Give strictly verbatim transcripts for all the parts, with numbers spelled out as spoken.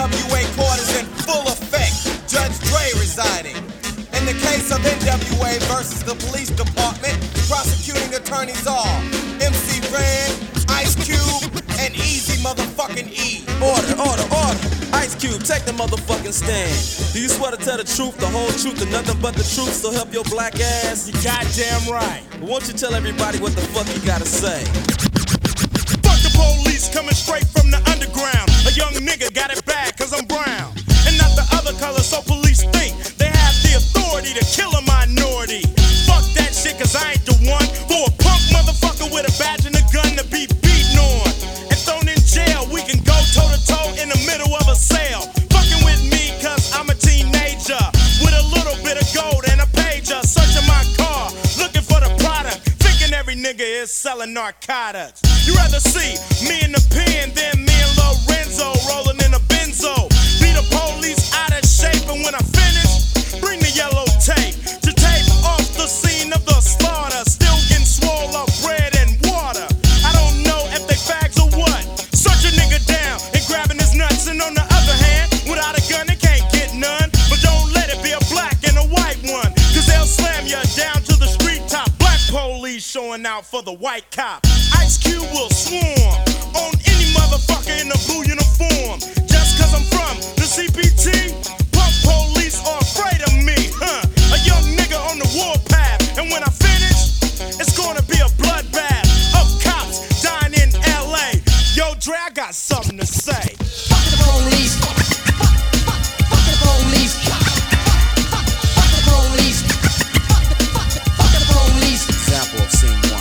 W A court is in full effect. Judge Dre residing. In the case of N W A versus the police department, prosecuting attorneys are M C Ren, Ice Cube, and Easy motherfucking E. Order, order, order. Ice Cube, take the motherfucking stand. Do you swear to tell the truth, the whole truth, and nothing but the truth, so help your black ass? You goddamn right. Won't you tell everybody what the fuck you gotta say? Fuck the police coming straight from the underground. A young nigga got it bad cause I'm brown. And not the other color, so police think they have the authority to kill a minority. Fuck that shit cause I ain't the one for a punk motherfucker with a badge and a gun to be beaten on and thrown in jail. We can go toe to toe in the middle of a sale. Fucking with me cause I'm a teenager with a little bit of gold and a pager. Searching my car, looking for the product, thinking every nigga is selling narcotics. You rather see me in the pen than me and Lorenzo rolling in a benzo. Be the police out of shape, and when I finish, bring the yellow tape to tape off the scene of the slaughter. Still getting swole up bread and water. I don't know if they fags or what. Search a nigga down and grabbing his nuts, and on the other hand, without a gun they can't get none. But don't let it be a black and a white one, cause they'll slam you down to the street top. Black police showing out for the white cop. Ice Cube will swarm on any motherfucker in a blue uniform. Just cause I'm from the C P T, punk police are afraid of me, huh? A young nigga on the warpath, and when I finish, it's gonna be a bloodbath of cops dying in L A. Yo, Dre, I got something to say. Fuck the police. Fuck the police. Fuck the police. Fuck the police. Example of scene one.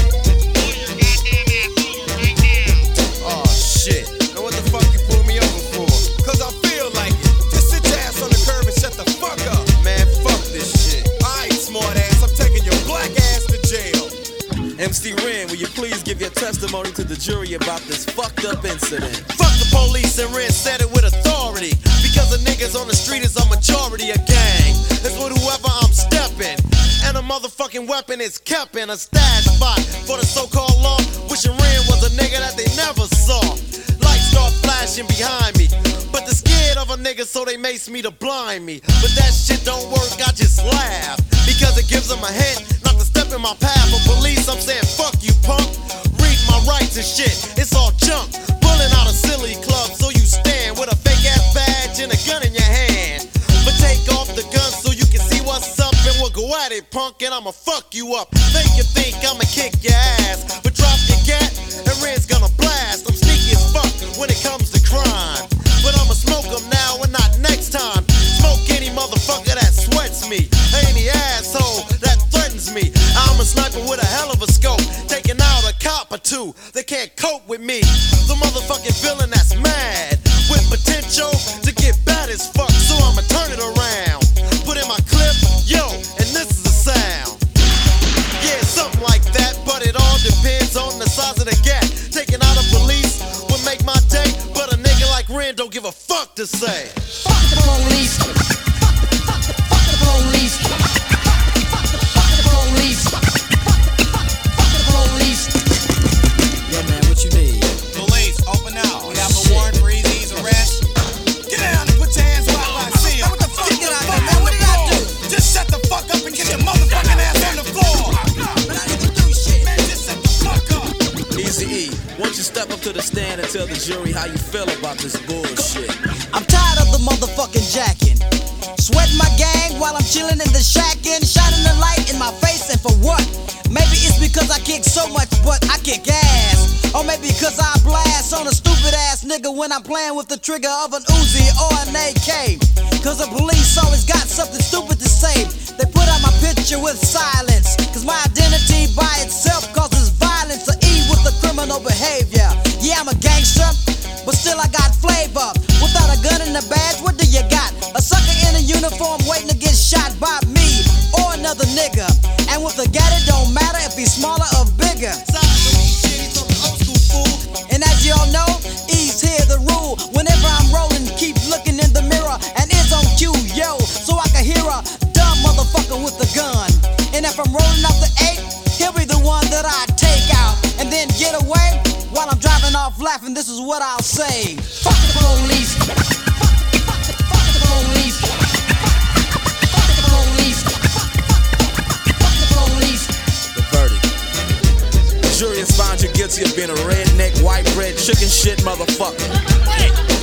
Oh shit. Now what the fuck you pull me over for? Cause I feel like it. Just sit your ass on the curb and shut the fuck up. Man, fuck this shit. Alright, smart ass, I'm taking your black ass to jail. M C Ren, will you please give your testimony to the jury about this fucked up incident? Fuck the police, and Ren said it with authority. Because the niggas on the street is a majority of gang. It's with whoever I'm stepping. And a motherfucking weapon is kept in a stash spot for the so-called law. Wishing Ren was a nigga that they never saw. Lights start flashing behind me, but they're scared of a nigga, so they mace me to blind me. But that shit don't work, I just laugh, because it gives them a hint not to step in my path. For police, I'm saying fuck you, punk. Read my rights and shit, it's all junk. Pulling out a silly club, so you stand with a fake ass badge and a gun in your hand. But take off the gun so you can see what's up, and we'll go at it, punk, and I'ma fuck you up. Think you think I'ma kick your ass, but drop your gat and Red's gonna blast. I'm sneaky as fuck when it comes to crime, but I'ma smoke them now and not next time. Smoke any motherfucker that sweats me, any asshole that threatens me. I'm a sniper with a hell of a scope, taking out a cop or two. They can't cope with me. The motherfucking villain that's mad with potential to get bad as fuck, so I'ma turn it around. Put in my clip, yo, and this is the sound. Yeah, something like that, but it all depends on the size of the gap. Taking out a police would make my day, but a nigga like Ren don't give a fuck to say. Fuck the police. Fuck the police. Fuck the police. Fuck the police. Yeah, man, what you need? Police, open up. We have a warrant for Easy's arrest. Get down and put your hands where I see you. What the fuck? Get out there, man. What did I do? Just shut the fuck up and get your motherfucking ass on the floor. I didn't do shit. Man, just shut the fuck up. Easy E, won't you step up to the stand and tell the jury how you feel about this bullshit? I'm tired of the motherfucking jacking. Sweating my gang while I'm chilling in the shacking. Shining the light in my face, and for what? Maybe it's because I kick so much, but I kick ass. Or maybe because I blast on a stupid ass nigga when I'm playing with the trigger of an Uzi or an A K. Cause the police always got something stupid to say. They put out my picture with silence, cause my identity by itself causes violence. Or E with the criminal behavior. Yeah, I'm a gangster, but still I got flavor. Without a gun and a badge, what do you got? A sucker in a uniform waiting to get shot by me or another nigga. And with a gat, it don't matter if he's smaller or bigger. And as y'all know, E's here the rule. Whenever I'm rolling, keep looking in the mirror, and it's on cue, yo, so I can hear a dumb motherfucker with a gun. And if I'm rolling up the eight, he'll be the one that I take out and then get away while I'm driving off laughing. This is what I'll say: fuck the police. police. Fuck the police. Fuck the police. The verdict. The jury has found you guilty of being a redneck, white bread, chicken shit motherfucker.